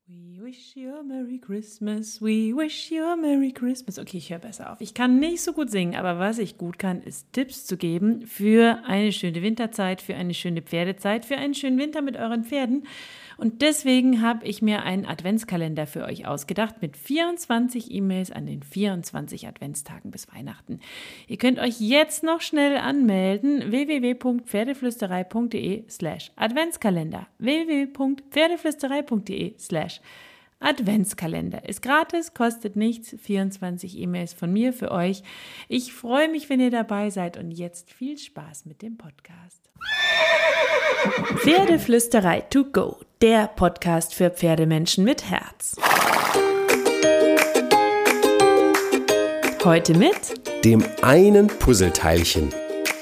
We wish you a Merry Christmas, we wish you a Merry Christmas. Okay, ich höre besser auf. Ich kann nicht so gut singen, aber was ich gut kann, ist Tipps zu geben für eine schöne Winterzeit, für eine schöne Pferdezeit, für einen schönen Winter mit euren Pferden. Und deswegen habe ich mir einen Adventskalender für euch ausgedacht mit 24 E-Mails an den 24 Adventstagen bis Weihnachten. Ihr könnt euch jetzt noch schnell anmelden, www.pferdeflüsterei.de/Adventskalender. www.pferdeflüsterei.de/Adventskalender. Ist gratis, kostet nichts, 24 E-Mails von mir für euch. Ich freue mich, wenn ihr dabei seid und jetzt viel Spaß mit dem Podcast. Pferdeflüsterei to go, der Podcast für Pferdemenschen mit Herz. Heute mit dem einen Puzzleteilchen.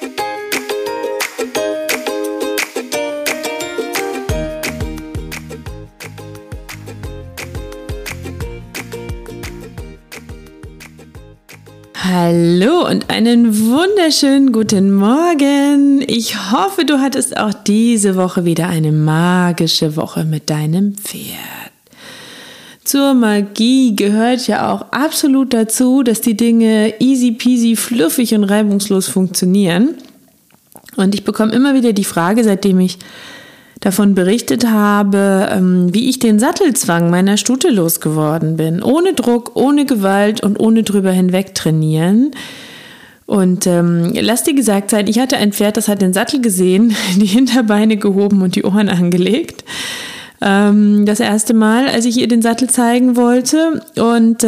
Hallo und einen wunderschönen guten Morgen. Ich hoffe, du hattest auch diese Woche wieder eine magische Woche mit deinem Pferd. Zur Magie gehört ja auch absolut dazu, dass die Dinge easy peasy, fluffig und reibungslos funktionieren. Und ich bekomme immer wieder die Frage, seitdem ich davon berichtet habe, wie ich den Sattelzwang meiner Stute losgeworden bin. Ohne Druck, ohne Gewalt und ohne drüber hinweg trainieren. Und lass dir gesagt sein, ich hatte ein Pferd, das hat den Sattel gesehen, die Hinterbeine gehoben und die Ohren angelegt. Das erste Mal, als ich ihr den Sattel zeigen wollte. Und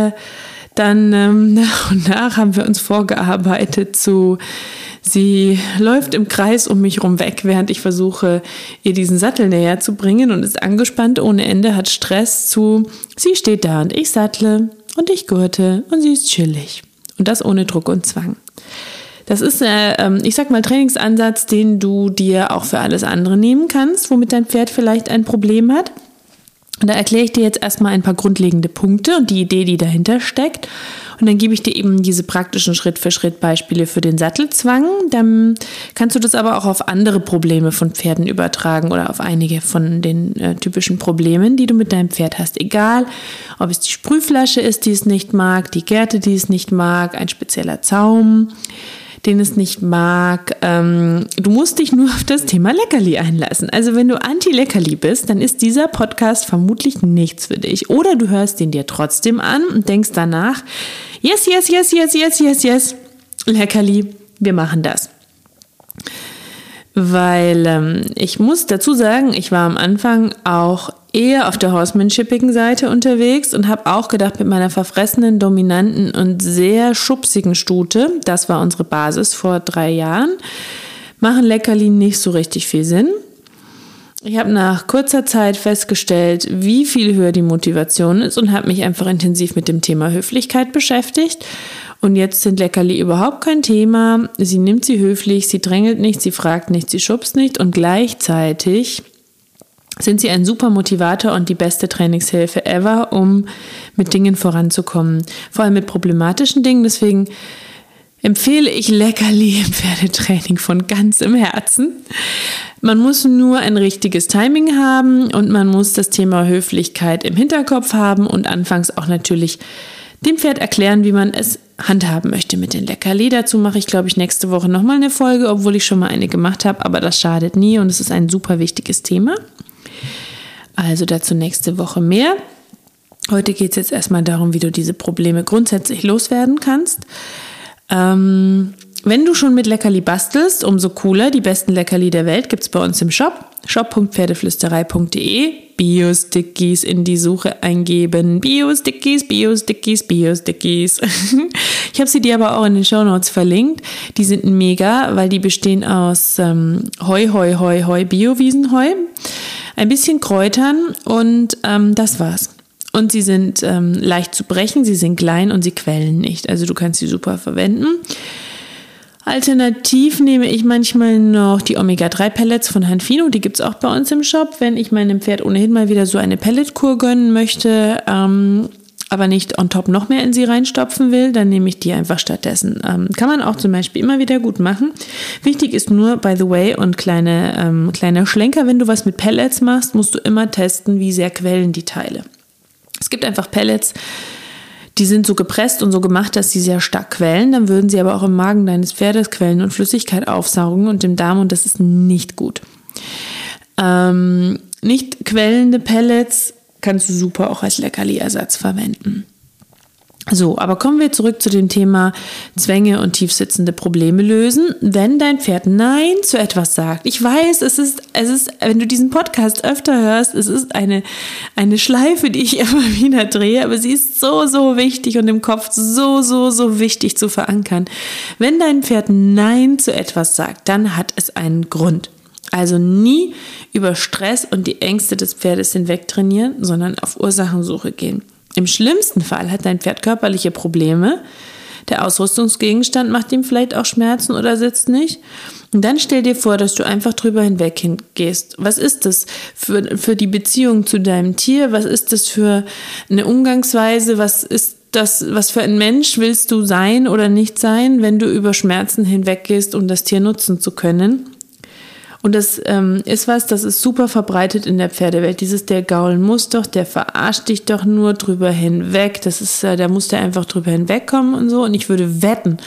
dann nach und nach haben wir uns vorgearbeitet zu... Sie läuft im Kreis um mich rum weg, während ich versuche, ihr diesen Sattel näher zu bringen und ist angespannt ohne Ende, hat Stress zu, sie steht da und ich sattle und ich gurte und sie ist chillig. Und das ohne Druck und Zwang. Das ist, ich sag mal, Trainingsansatz, den du dir auch für alles andere nehmen kannst, womit dein Pferd vielleicht ein Problem hat. Und da erkläre ich dir jetzt erstmal ein paar grundlegende Punkte und die Idee, die dahinter steckt. Und dann gebe ich dir eben diese praktischen Schritt-für-Schritt-Beispiele für den Sattelzwang. Dann kannst du das aber auch auf andere Probleme von Pferden übertragen oder auf einige von den typischen Problemen, die du mit deinem Pferd hast. Egal, ob es die Sprühflasche ist, die es nicht mag, die Gerte, die es nicht mag, ein spezieller Zaum, den es nicht mag. Du musst dich nur auf das Thema Leckerli einlassen. Also wenn du Anti-Leckerli bist, dann ist dieser Podcast vermutlich nichts für dich. Oder du hörst ihn dir trotzdem an und denkst danach, yes, yes, yes, yes, yes, yes, yes, Leckerli, wir machen das. Weil ich muss dazu sagen, ich war am Anfang auch eher auf der horsemanshippigen Seite unterwegs und habe auch gedacht, mit meiner verfressenen, dominanten und sehr schubsigen Stute, das war unsere Basis vor 3 Jahren, machen Leckerli nicht so richtig viel Sinn. Ich habe nach kurzer Zeit festgestellt, wie viel höher die Motivation ist und habe mich einfach intensiv mit dem Thema Höflichkeit beschäftigt. Und jetzt sind Leckerli überhaupt kein Thema. Sie nimmt sie höflich, sie drängelt nicht, sie fragt nicht, sie schubst nicht und gleichzeitig sind sie ein super Motivator und die beste Trainingshilfe ever, um mit Dingen voranzukommen. Vor allem mit problematischen Dingen. Deswegen empfehle ich Leckerli im Pferdetraining von ganzem Herzen. Man muss nur ein richtiges Timing haben und man muss das Thema Höflichkeit im Hinterkopf haben und anfangs auch natürlich dem Pferd erklären, wie man es handhaben möchte mit den Leckerli. Dazu mache ich, glaube ich, nächste Woche nochmal eine Folge, obwohl ich schon mal eine gemacht habe, aber das schadet nie und es ist ein super wichtiges Thema. Also dazu nächste Woche mehr. Heute geht es jetzt erstmal darum, wie du diese Probleme grundsätzlich loswerden kannst. Wenn du schon mit Leckerli bastelst, umso cooler. Die besten Leckerli der Welt gibt es bei uns im Shop. shop.pferdeflüsterei.de. Bio-Stickies in die Suche eingeben. Bio-Stickies, Bio-Stickies, Bio-Stickies. Ich habe sie dir aber auch in den Shownotes verlinkt. Die sind mega, weil die bestehen aus Heu, Bio-Wiesenheu, ein bisschen Kräutern und das war's. Und sie sind leicht zu brechen, sie sind klein und sie quellen nicht. Also du kannst sie super verwenden. Alternativ nehme ich manchmal noch die Omega-3-Pellets von Hanfino. Die gibt es auch bei uns im Shop, wenn ich meinem Pferd ohnehin mal wieder so eine Pelletkur gönnen möchte. aber nicht on top noch mehr in sie reinstopfen will, dann nehme ich die einfach stattdessen. Kann man auch zum Beispiel immer wieder gut machen. Wichtig ist nur, by the way, und kleiner Schlenker, wenn du was mit Pellets machst, musst du immer testen, wie sehr quellen die Teile. Es gibt einfach Pellets, die sind so gepresst und so gemacht, dass sie sehr stark quellen. Dann würden sie aber auch im Magen deines Pferdes quellen und Flüssigkeit aufsaugen und im Darm, und das ist nicht gut. Nicht quellende Pellets kannst du super auch als Leckerli-Ersatz verwenden. So, aber kommen wir zurück zu dem Thema Zwänge und tiefsitzende Probleme lösen. Wenn dein Pferd Nein zu etwas sagt, ich weiß, es ist, wenn du diesen Podcast öfter hörst, es ist eine Schleife, die ich immer wieder drehe, aber sie ist so, so wichtig und im Kopf so, so, so wichtig zu verankern. Wenn dein Pferd Nein zu etwas sagt, dann hat es einen Grund. Also nie über Stress und die Ängste des Pferdes hinweg trainieren, sondern auf Ursachensuche gehen. Im schlimmsten Fall hat dein Pferd körperliche Probleme. Der Ausrüstungsgegenstand macht ihm vielleicht auch Schmerzen oder sitzt nicht. Und dann stell dir vor, dass du einfach drüber hinweg hingehst. Was ist das für die Beziehung zu deinem Tier? Was ist das für eine Umgangsweise? Was ist das, was für ein Mensch willst du sein oder nicht sein, wenn du über Schmerzen hinweggehst, um das Tier nutzen zu können? Und das das ist super verbreitet in der Pferdewelt. Der Gaul muss doch, der verarscht dich doch nur drüber hinweg. Da muss der einfach drüber hinwegkommen und so. Und ich würde wetten,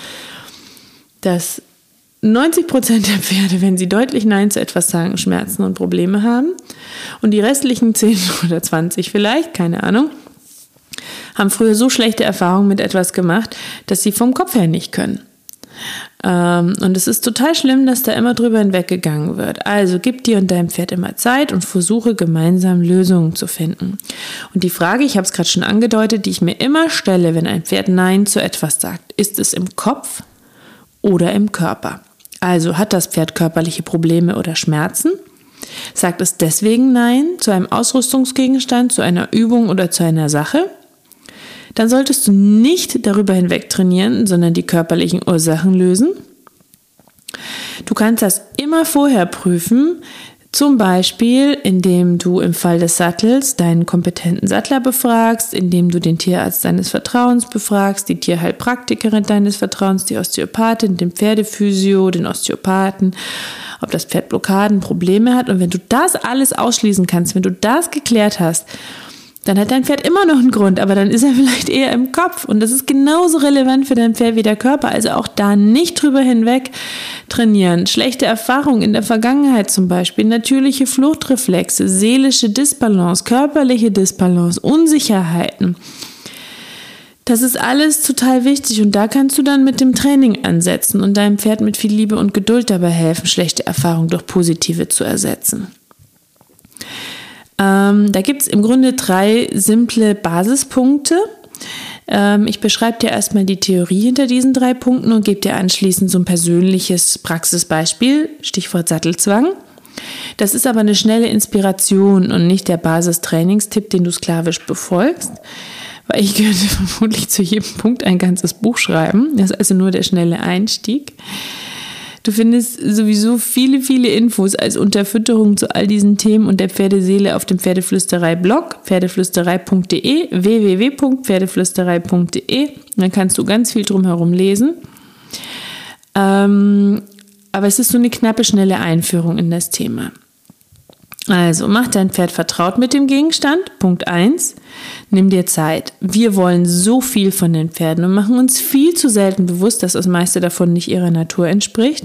dass 90% der Pferde, wenn sie deutlich Nein zu etwas sagen, Schmerzen und Probleme haben. Und die restlichen 10 oder 20 vielleicht, keine Ahnung, haben früher so schlechte Erfahrungen mit etwas gemacht, dass sie vom Kopf her nicht können. Und es ist total schlimm, dass da immer drüber hinweggegangen wird. Also gib dir und deinem Pferd immer Zeit und versuche gemeinsam Lösungen zu finden. Und die Frage, ich habe es gerade schon angedeutet, die ich mir immer stelle, wenn ein Pferd Nein zu etwas sagt, ist es im Kopf oder im Körper? Also hat das Pferd körperliche Probleme oder Schmerzen? Sagt es deswegen Nein zu einem Ausrüstungsgegenstand, zu einer Übung oder zu einer Sache? Dann solltest du nicht darüber hinweg trainieren, sondern die körperlichen Ursachen lösen. Du kannst das immer vorher prüfen, zum Beispiel, indem du im Fall des Sattels deinen kompetenten Sattler befragst, indem du den Tierarzt deines Vertrauens befragst, die Tierheilpraktikerin deines Vertrauens, die Osteopathin, den Pferdephysio, den Osteopathen, ob das Pferd Blockaden, Probleme hat. Und wenn du das alles ausschließen kannst, wenn du das geklärt hast, dann hat dein Pferd immer noch einen Grund, aber dann ist er vielleicht eher im Kopf. Und das ist genauso relevant für dein Pferd wie der Körper. Also auch da nicht drüber hinweg trainieren. Schlechte Erfahrungen in der Vergangenheit zum Beispiel, natürliche Fluchtreflexe, seelische Disbalance, körperliche Disbalance, Unsicherheiten. Das ist alles total wichtig und da kannst du dann mit dem Training ansetzen und deinem Pferd mit viel Liebe und Geduld dabei helfen, schlechte Erfahrungen durch positive zu ersetzen. Da gibt es im Grunde 3 simple Basispunkte. Ich beschreibe dir erstmal die Theorie hinter diesen 3 Punkten und gebe dir anschließend so ein persönliches Praxisbeispiel, Stichwort Sattelzwang. Das ist aber eine schnelle Inspiration und nicht der Basistrainingstipp, den du sklavisch befolgst, weil ich könnte vermutlich zu jedem Punkt ein ganzes Buch schreiben. Das ist also nur der schnelle Einstieg. Du findest sowieso viele, viele Infos als Unterfütterung zu all diesen Themen und der Pferdeseele auf dem Pferdeflüsterei-Blog, pferdeflüsterei.de, www.pferdeflüsterei.de. Dann kannst du ganz viel drumherum lesen. Aber es ist so eine knappe, schnelle Einführung in das Thema. Also, mach dein Pferd vertraut mit dem Gegenstand. Punkt 1. Nimm dir Zeit. Wir wollen so viel von den Pferden und machen uns viel zu selten bewusst, dass das meiste davon nicht ihrer Natur entspricht.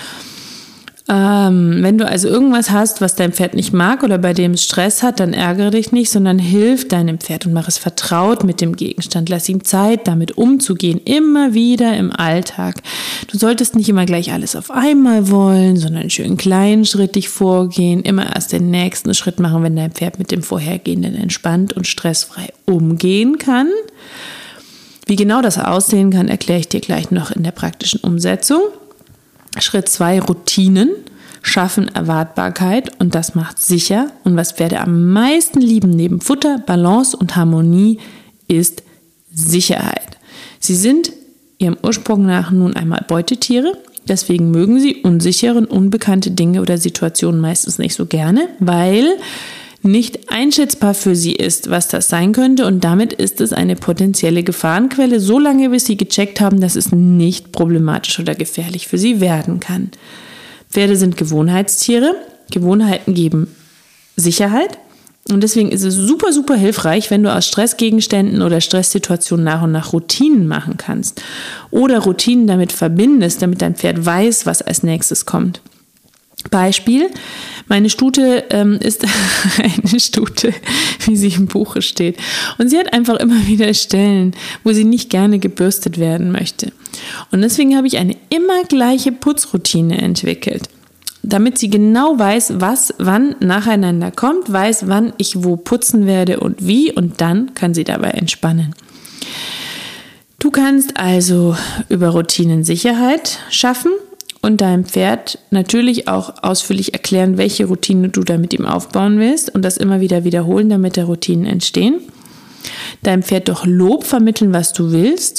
Wenn du also irgendwas hast, was dein Pferd nicht mag oder bei dem es Stress hat, dann ärgere dich nicht, sondern hilf deinem Pferd und mach es vertraut mit dem Gegenstand. Lass ihm Zeit, damit umzugehen, immer wieder im Alltag. Du solltest nicht immer gleich alles auf einmal wollen, sondern schön kleinschrittig vorgehen, immer erst den nächsten Schritt machen, wenn dein Pferd mit dem vorhergehenden entspannt und stressfrei umgehen kann. Wie genau das aussehen kann, erkläre ich dir gleich noch in der praktischen Umsetzung. Schritt 2, Routinen schaffen Erwartbarkeit und das macht sicher. Und was Pferde am meisten lieben neben Futter, Balance und Harmonie ist Sicherheit. Sie sind ihrem Ursprung nach nun einmal Beutetiere. Deswegen mögen sie unsichere und unbekannte Dinge oder Situationen meistens nicht so gerne, weil nicht einschätzbar für sie ist, was das sein könnte, und damit ist es eine potenzielle Gefahrenquelle, solange bis sie gecheckt haben, dass es nicht problematisch oder gefährlich für sie werden kann. Pferde sind Gewohnheitstiere. Gewohnheiten geben Sicherheit. Und deswegen ist es super, super hilfreich, wenn du aus Stressgegenständen oder Stresssituationen nach und nach Routinen machen kannst. Oder Routinen damit verbindest, damit dein Pferd weiß, was als nächstes kommt. Beispiel: Meine Stute ist eine Stute, wie sie im Buche steht. Und sie hat einfach immer wieder Stellen, wo sie nicht gerne gebürstet werden möchte. Und deswegen habe ich eine immer gleiche Putzroutine entwickelt, damit sie genau weiß, was wann nacheinander kommt, weiß, wann ich wo putzen werde und wie, und dann kann sie dabei entspannen. Du kannst also über Routinen Sicherheit schaffen und deinem Pferd natürlich auch ausführlich erklären, welche Routine du da mit ihm aufbauen willst, und das immer wieder wiederholen, damit der Routinen entstehen. Deinem Pferd durch Lob vermitteln, was du willst.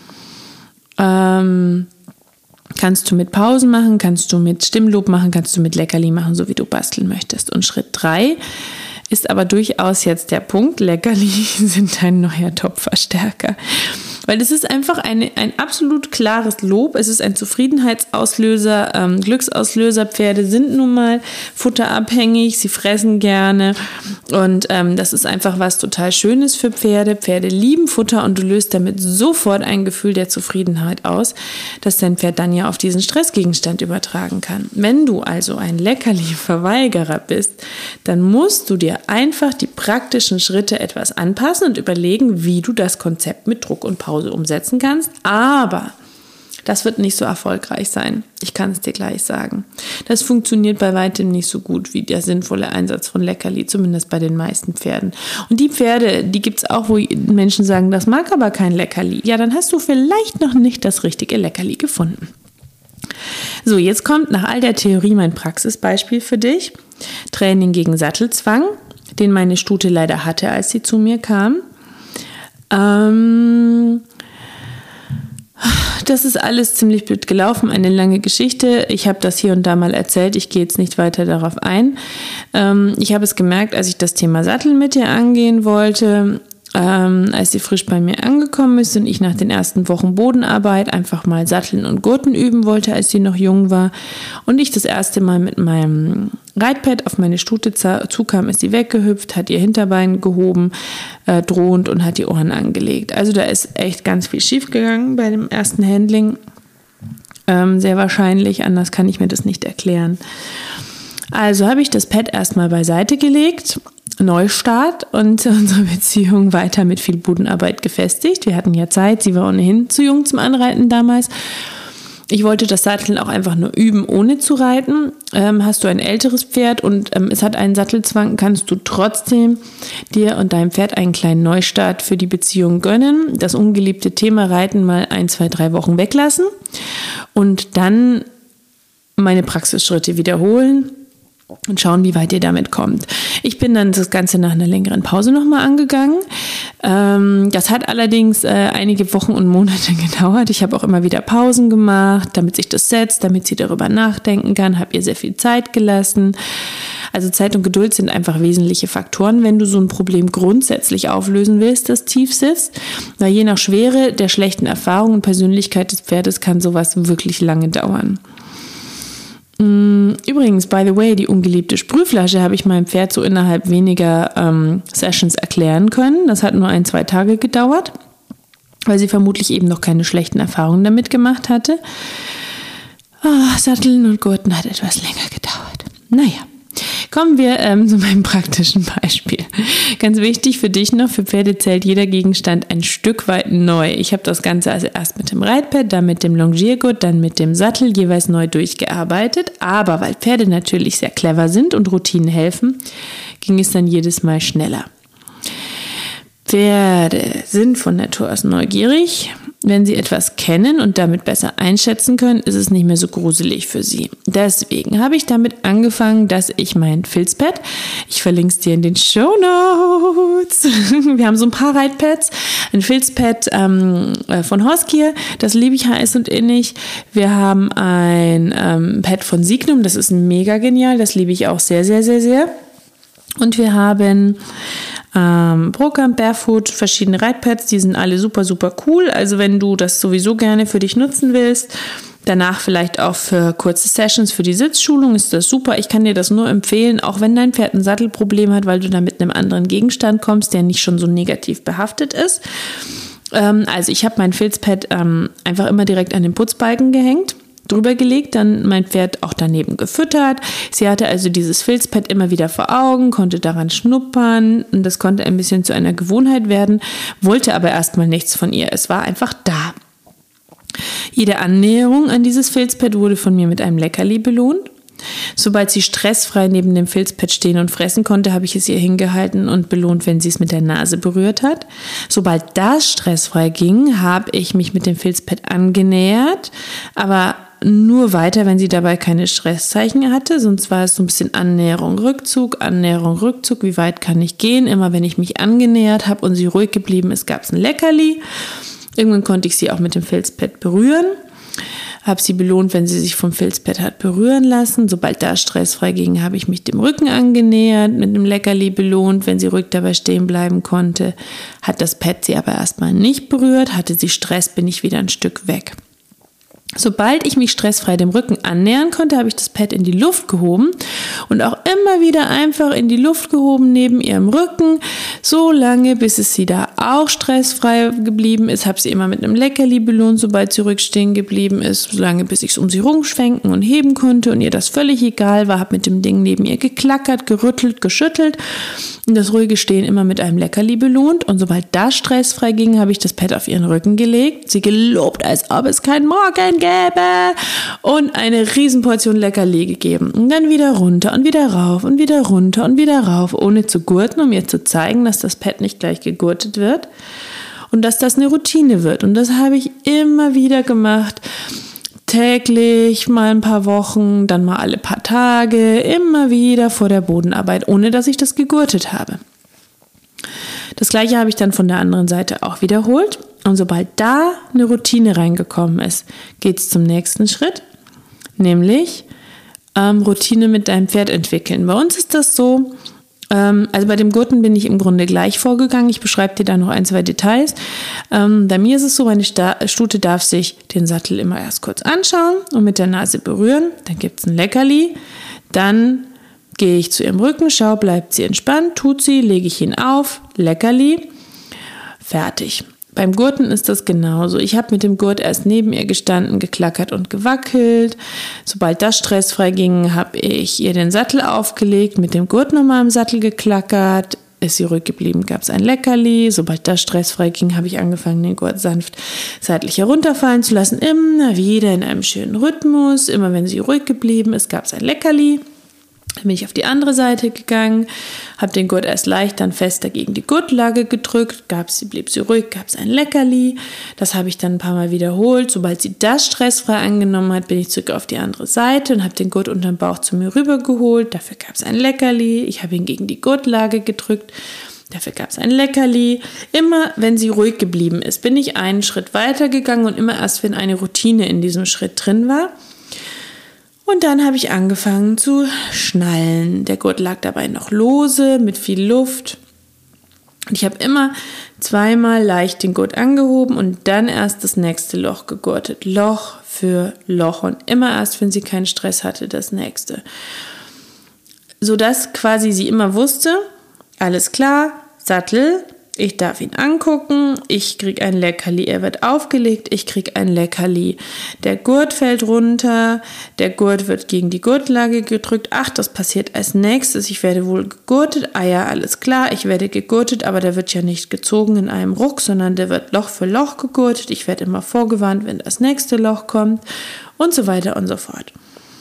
Kannst du mit Pausen machen, kannst du mit Stimmlob machen, kannst du mit Leckerli machen, so wie du basteln möchtest. Und Schritt 3 ist aber durchaus jetzt der Punkt: Leckerli sind ein neuer Top-Verstärker. Weil es ist einfach ein absolut klares Lob, es ist ein Zufriedenheitsauslöser, Glücksauslöser. Pferde sind nun mal futterabhängig, sie fressen gerne, und das ist einfach was total Schönes für Pferde. Pferde lieben Futter, und du löst damit sofort ein Gefühl der Zufriedenheit aus, das dein Pferd dann ja auf diesen Stressgegenstand übertragen kann. Wenn du also ein Leckerli-Verweigerer bist, dann musst du dir einfach die praktischen Schritte etwas anpassen und überlegen, wie du das Konzept mit Druck und Pause umsetzen kannst, aber das wird nicht so erfolgreich sein. Ich kann es dir gleich sagen. Das funktioniert bei weitem nicht so gut wie der sinnvolle Einsatz von Leckerli, zumindest bei den meisten Pferden. Und die Pferde, die gibt es auch, wo Menschen sagen, das mag aber kein Leckerli. Ja, dann hast du vielleicht noch nicht das richtige Leckerli gefunden. So, jetzt kommt nach all der Theorie mein Praxisbeispiel für dich. Training gegen Sattelzwang, den meine Stute leider hatte, als sie zu mir kam. Das ist alles ziemlich blöd gelaufen, eine lange Geschichte. Ich habe das hier und da mal erzählt, ich gehe jetzt nicht weiter darauf ein. Ich habe es gemerkt, als ich das Thema Sattel mit ihr angehen wollte, als sie frisch bei mir angekommen ist und ich nach den ersten Wochen Bodenarbeit einfach mal Satteln und Gurten üben wollte, als sie noch jung war, und ich das erste Mal mit meinem Reitpad auf meine Stute zukam, ist sie weggehüpft, hat ihr Hinterbein gehoben, drohend, und hat die Ohren angelegt. Also da ist echt ganz viel schief gegangen bei dem ersten Handling. Sehr wahrscheinlich, anders kann ich mir das nicht erklären. Also habe ich das Pad erstmal beiseite gelegt, Neustart, und unsere Beziehung weiter mit viel Bodenarbeit gefestigt. Wir hatten ja Zeit, sie war ohnehin zu jung zum Anreiten damals. Ich wollte das Satteln auch einfach nur üben, ohne zu reiten. Hast du ein älteres Pferd und es hat einen Sattelzwang, kannst du trotzdem dir und deinem Pferd einen kleinen Neustart für die Beziehung gönnen. Das ungeliebte Thema Reiten mal 1, 2, 3 Wochen weglassen und dann meine Praxisschritte wiederholen und schauen, wie weit ihr damit kommt. Ich bin dann das Ganze nach einer längeren Pause nochmal angegangen. Das hat allerdings einige Wochen und Monate gedauert. Ich habe auch immer wieder Pausen gemacht, damit sich das setzt, damit sie darüber nachdenken kann, habe ihr sehr viel Zeit gelassen. Also Zeit und Geduld sind einfach wesentliche Faktoren, wenn du so ein Problem grundsätzlich auflösen willst, das tief sitzt. Weil je nach Schwere der schlechten Erfahrung und Persönlichkeit des Pferdes kann sowas wirklich lange dauern. Übrigens, by the way, die ungeliebte Sprühflasche habe ich meinem Pferd so innerhalb weniger Sessions erklären können. Das hat nur 1, 2 Tage gedauert, weil sie vermutlich eben noch keine schlechten Erfahrungen damit gemacht hatte. Satteln und Gurten hat etwas länger gedauert. Naja, kommen wir zu meinem praktischen Beispiel. Ganz wichtig für dich noch, für Pferde zählt jeder Gegenstand ein Stück weit neu. Ich habe das Ganze also erst mit dem Reitpad, dann mit dem Longiergurt, dann mit dem Sattel jeweils neu durchgearbeitet. Aber weil Pferde natürlich sehr clever sind und Routinen helfen, ging es dann jedes Mal schneller. Pferde sind von Natur aus neugierig. Wenn sie etwas kennen und damit besser einschätzen können, ist es nicht mehr so gruselig für sie. Deswegen habe ich damit angefangen, dass ich mein Filzpad, ich verlinke es dir in den Shownotes, wir haben so ein paar Reitpads, ein Filzpad von Horsegear, das liebe ich heiß und innig. Wir haben ein Pad von Signum, das ist mega genial, das liebe ich auch sehr, sehr, sehr, sehr. Und wir haben Procamp Barefoot, verschiedene Reitpads, die sind alle super, super cool. Also wenn du das sowieso gerne für dich nutzen willst, danach vielleicht auch für kurze Sessions für die Sitzschulung, ist das super. Ich kann dir das nur empfehlen, auch wenn dein Pferd ein Sattelproblem hat, weil du da mit einem anderen Gegenstand kommst, der nicht schon so negativ behaftet ist. Also ich habe mein Filzpad einfach immer direkt an den Putzbalken gehängt, drüber gelegt, dann mein Pferd auch daneben gefüttert. Sie hatte also dieses Filzpad immer wieder vor Augen, konnte daran schnuppern und das konnte ein bisschen zu einer Gewohnheit werden, wollte aber erstmal nichts von ihr. Es war einfach da. Jede Annäherung an dieses Filzpad wurde von mir mit einem Leckerli belohnt. Sobald sie stressfrei neben dem Filzpad stehen und fressen konnte, habe ich es ihr hingehalten und belohnt, wenn sie es mit der Nase berührt hat. Sobald das stressfrei ging, habe ich mich mit dem Filzpad angenähert, aber nur weiter, wenn sie dabei keine Stresszeichen hatte, sonst war es so ein bisschen Annäherung, Rückzug, wie weit kann ich gehen? Immer wenn ich mich angenähert habe und sie ruhig geblieben ist, gab es ein Leckerli. Irgendwann konnte ich sie auch mit dem Filzpad berühren, habe sie belohnt, wenn sie sich vom Filzpad hat berühren lassen. Sobald da stressfrei ging, habe ich mich dem Rücken angenähert, mit dem Leckerli belohnt, wenn sie ruhig dabei stehen bleiben konnte. Hat das Pad sie aber erstmal nicht berührt, hatte sie Stress, bin ich wieder ein Stück weg. Sobald ich mich stressfrei dem Rücken annähern konnte, habe ich das Pad in die Luft gehoben und auch immer wieder einfach in die Luft gehoben neben ihrem Rücken, so lange, bis es sie da auch stressfrei geblieben ist. Habe sie immer mit einem Leckerli belohnt, sobald sie ruhig stehen geblieben ist, so lange, bis ich es um sie rumschwenken und heben konnte und ihr das völlig egal war. Habe mit dem Ding neben ihr geklackert, gerüttelt, geschüttelt und das ruhige Stehen immer mit einem Leckerli belohnt. Und sobald das stressfrei ging, habe ich das Pad auf ihren Rücken gelegt, sie gelobt, als ob es kein Morgen gäbe und eine Riesenportion Leckerli gegeben. Und dann wieder runter und wieder rauf und wieder runter und wieder rauf, ohne zu gurten, um ihr zu zeigen, dass das Pad nicht gleich gegurtet wird und dass das eine Routine wird. Und das habe ich immer wieder gemacht. Täglich, mal ein paar Wochen, dann mal alle paar Tage, immer wieder vor der Bodenarbeit, ohne dass ich das gegurtet habe. Das Gleiche habe ich dann von der anderen Seite auch wiederholt. Und sobald da eine Routine reingekommen ist, geht es zum nächsten Schritt, nämlich Routine mit deinem Pferd entwickeln. Bei uns ist das so, also bei dem Gurten bin ich im Grunde gleich vorgegangen. Ich beschreibe dir da noch 1, 2 Details. Bei mir ist es so, meine Stute darf sich den Sattel immer erst kurz anschauen und mit der Nase berühren. Dann gibt es ein Leckerli. Dann gehe ich zu ihrem Rücken, schau, bleibt sie entspannt, tut sie, lege ich ihn auf, Leckerli, fertig. Beim Gurten ist das genauso. Ich habe mit dem Gurt erst neben ihr gestanden, geklackert und gewackelt. Sobald das stressfrei ging, habe ich ihr den Sattel aufgelegt, mit dem Gurt nochmal am Sattel geklackert. Ist sie ruhig geblieben, gab es ein Leckerli. Sobald das stressfrei ging, habe ich angefangen, den Gurt sanft seitlich herunterfallen zu lassen. Immer wieder in einem schönen Rhythmus. Immer wenn sie ruhig geblieben ist, gab es ein Leckerli. Dann bin ich auf die andere Seite gegangen, habe den Gurt erst leicht, dann fester gegen die Gurtlage gedrückt, blieb sie ruhig, gab es ein Leckerli. Das habe ich dann ein paar Mal wiederholt. Sobald sie das stressfrei angenommen hat, bin ich zurück auf die andere Seite und habe den Gurt unterm Bauch zu mir rübergeholt. Dafür gab es ein Leckerli. Ich habe ihn gegen die Gurtlage gedrückt. Dafür gab es ein Leckerli. Immer, wenn sie ruhig geblieben ist, bin ich einen Schritt weiter gegangen und immer erst, wenn eine Routine in diesem Schritt drin war. Und dann habe ich angefangen zu schnallen. Der Gurt lag dabei noch lose, mit viel Luft. Und ich habe immer 2-mal leicht den Gurt angehoben und dann erst das nächste Loch gegurtet. Loch für Loch und immer erst, wenn sie keinen Stress hatte, das nächste. Sodass quasi sie immer wusste, alles klar, Sattel, ich darf ihn angucken, ich kriege ein Leckerli, er wird aufgelegt, ich kriege ein Leckerli. Der Gurt fällt runter, der Gurt wird gegen die Gurtlage gedrückt. Ach, das passiert als nächstes, ich werde wohl gegurtet. Ah ja, alles klar, ich werde gegurtet, aber der wird ja nicht gezogen in einem Ruck, sondern der wird Loch für Loch gegurtet. Ich werde immer vorgewarnt, wenn das nächste Loch kommt und so weiter und so fort.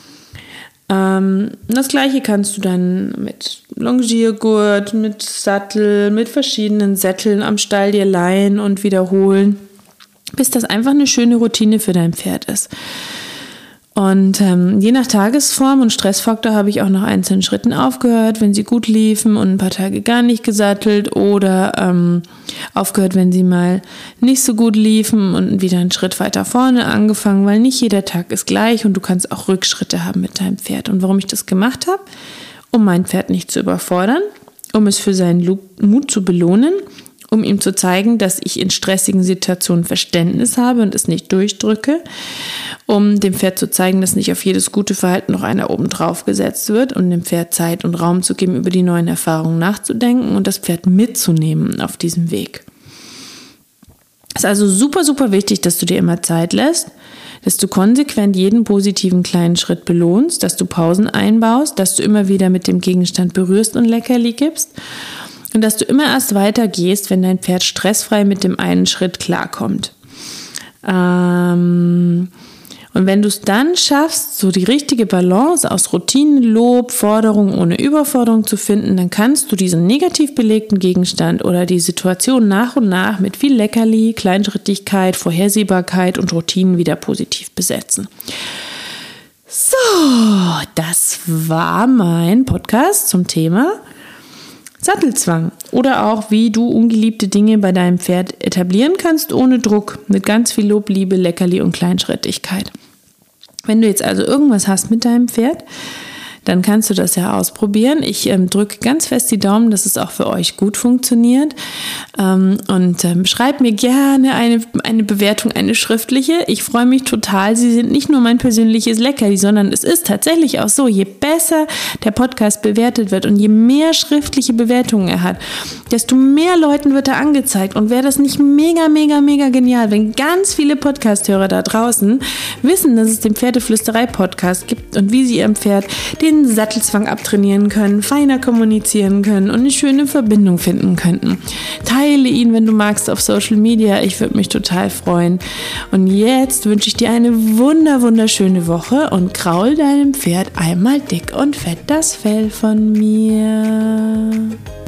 Das Gleiche kannst du dann mit Longiergurt, mit Sattel, mit verschiedenen Sätteln am Stall dir leihen und wiederholen, bis das einfach eine schöne Routine für dein Pferd ist. Und je nach Tagesform und Stressfaktor habe ich auch nach einzelnen Schritten aufgehört, wenn sie gut liefen und ein paar Tage gar nicht gesattelt oder aufgehört, wenn sie mal nicht so gut liefen und wieder einen Schritt weiter vorne angefangen, weil nicht jeder Tag ist gleich und du kannst auch Rückschritte haben mit deinem Pferd. Und warum ich das gemacht habe? Um mein Pferd nicht zu überfordern, um es für seinen Mut zu belohnen, um ihm zu zeigen, dass ich in stressigen Situationen Verständnis habe und es nicht durchdrücke, um dem Pferd zu zeigen, dass nicht auf jedes gute Verhalten noch einer oben drauf gesetzt wird und dem Pferd Zeit und Raum zu geben, über die neuen Erfahrungen nachzudenken und das Pferd mitzunehmen auf diesem Weg. Es ist also super, super wichtig, dass du dir immer Zeit lässt, dass du konsequent jeden positiven kleinen Schritt belohnst, dass du Pausen einbaust, dass du immer wieder mit dem Gegenstand berührst und Leckerli gibst und dass du immer erst weitergehst, wenn dein Pferd stressfrei mit dem einen Schritt klarkommt. Und wenn du es dann schaffst, so die richtige Balance aus Routinen, Lob, Forderung ohne Überforderung zu finden, dann kannst du diesen negativ belegten Gegenstand oder die Situation nach und nach mit viel Leckerli, Kleinschrittigkeit, Vorhersehbarkeit und Routinen wieder positiv besetzen. So, das war mein Podcast zum Thema Sattelzwang oder auch, wie du ungeliebte Dinge bei deinem Pferd etablieren kannst, ohne Druck, mit ganz viel Lob, Liebe, Leckerli und Kleinschrittigkeit. Wenn du jetzt also irgendwas hast mit deinem Pferd, dann kannst du das ja ausprobieren. Ich drücke ganz fest die Daumen, dass es auch für euch gut funktioniert. Schreib mir gerne eine Bewertung, eine schriftliche. Ich freue mich total. Sie sind nicht nur mein persönliches Leckerli, sondern es ist tatsächlich auch so, je besser der Podcast bewertet wird und je mehr schriftliche Bewertungen er hat, desto mehr Leuten wird er angezeigt. Und wäre das nicht mega, mega, mega genial, wenn ganz viele Podcast-Hörer da draußen wissen, dass es den Pferdeflüsterei-Podcast gibt und wie sie ihrem Pferd den Sattelzwang abtrainieren können, feiner kommunizieren können und eine schöne Verbindung finden könnten. Teile ihn, wenn du magst, auf Social Media. Ich würde mich total freuen. Und jetzt wünsche ich dir eine wunderschöne Woche und kraul deinem Pferd einmal dick und fett das Fell von mir.